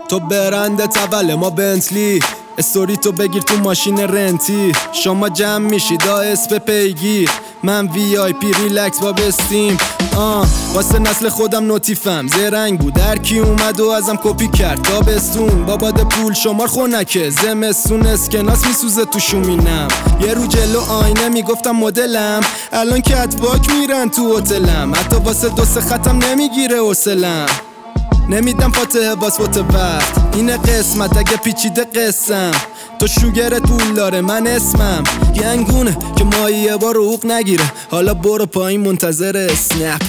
تو برنده تول ما بنتلی، استوری تو بگیر تو ماشین رنتی. شما جمع میشید اسب پیگیر، من وی آی پی ریلکس با بستیم. واسه نسل خودم نوتیفم زرنگ بود، هر کی اومد و ازم کپی کرد. تابستون با باد پول شمار خونکه، زمستون اسکناس میسوزه تو شومینم. یه رو جلو آینه میگفتم مدلم، الان کتباک میرن تو هتلم. حتی واسه دو سه خطم نمیگیره حوصلم، نمیدم فاتحه باز فوت وقت. اینه قسمت اگه پیچیده قسم، تو شوگر طول داره من اسمم گنگونه که مایی یه بار حقوق نگیره. حالا برو پایین منتظر اسنپ.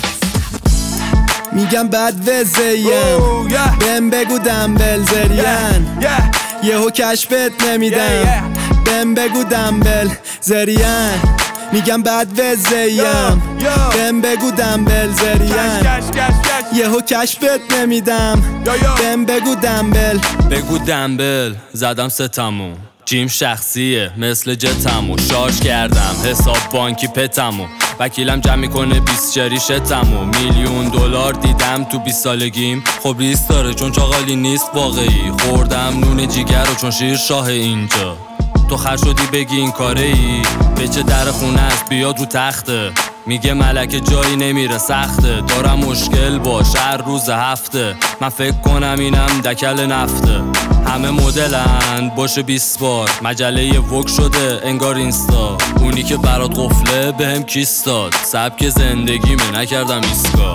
میگم بد وزیم بهم بگو دنبل زرین، یهو کشفت نمیدم بهم بگو دنبل زرین. میگم بد وزیم بهم بگو دنبل زرین، یهو کشفت نمیدم بهم بگو دنبل. بگو دنبل زدم ستمو، جیم شخصیه مثل جتمو. شارژ کردم حساب بانکی پتمو، وکیلم جمع میکنه 20 شریشتمو. $1,000,000 دیدم تو 20 سالگیم، خب ریس داره چون چاقالی نیست واقعی. خوردم نون جیگر رو چون شیر شاه اینجا. تو خر شدی بگی این کاره ای، بچه در خونه است بیاد رو تخته. میگه ملکه جایی نمیره سخته، دارم مشکل باش هر روز هفته. من فکر کنم اینم دکل نفته. همه مدلن باشه 20 بار، مجله وک شده انگار اینستا. اونی که برات قفله بهم کیس داد، سبک زندگیمه نکردم ایسکا.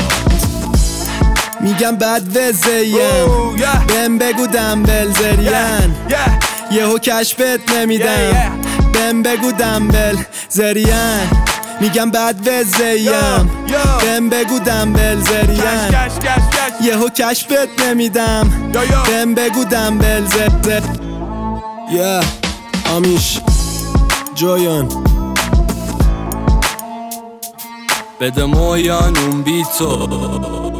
میگم بد وزیم بهم بگو دنبل زرین، یهو کشفت نمیدم بهم بگو دنبل زرین. میگم بد وزیم بهم بگو دنبل زرین، یهو کشفت نمیدم بهم بگو دنبل زرین. آمیش جویان بده مویان اون بی تو.